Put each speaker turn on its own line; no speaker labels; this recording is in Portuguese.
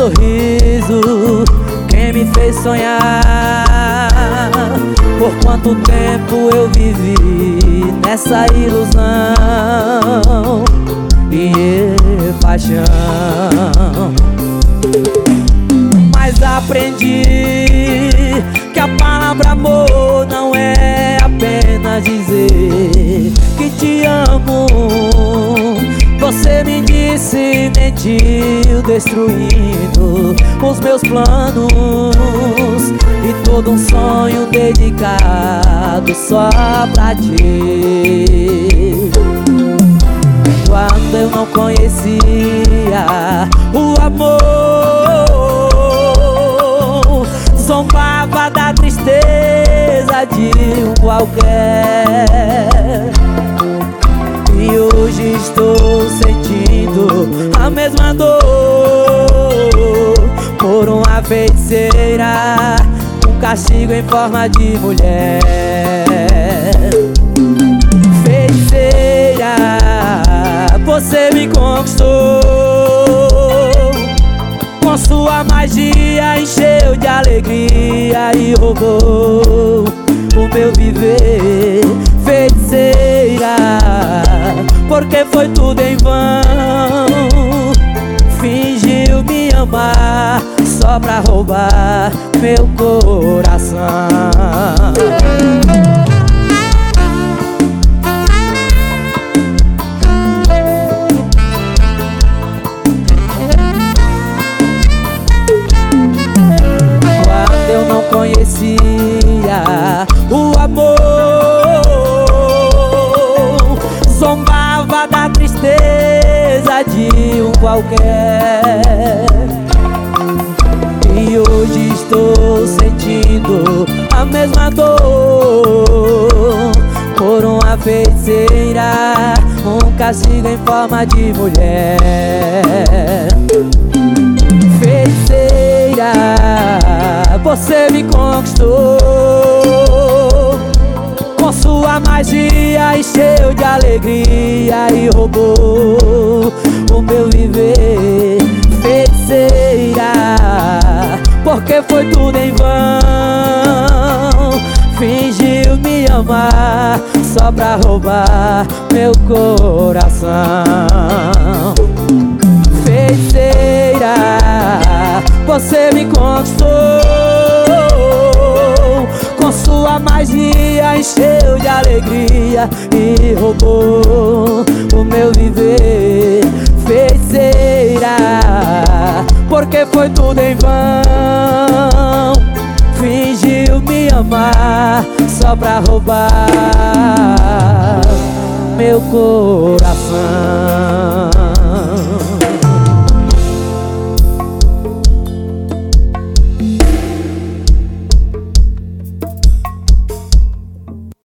sorriso, quem me fez sonhar. Por quanto tempo eu vivi nessa ilusão e paixão, mas aprendi que a palavra amor não é apenas dizer que te amo. Você me disse, mentiu, destruindo os meus planos e todo um sonho dedicado só pra ti. Quando eu não conhecia o amor, zombava da tristeza de um qualquer. E hoje estou sentindo a mesma dor por uma feiticeira, um castigo em forma de mulher. Feiticeira, você me conquistou, com sua magia encheu de alegria e roubou o meu viver. Feiticeira, porque foi tudo em vão, fingiu me amar só pra roubar meu coração. Quando eu não conhecia o amor, zombava da tristeza de um qualquer. E hoje estou sentindo a mesma dor por uma feiticeira, um castigo em forma de mulher. Feiticeira, você me conquistou, com sua magia encheu de alegria e roubou o meu viver. Feiticeira, porque foi tudo em vão, fingiu me amar só pra roubar meu coração. Feiticeira, você me conquistou, com sua magia encheu de alegria e roubou o meu viver. Feiticeira, porque foi tudo em vão, fingiu me amar só pra roubar meu coração.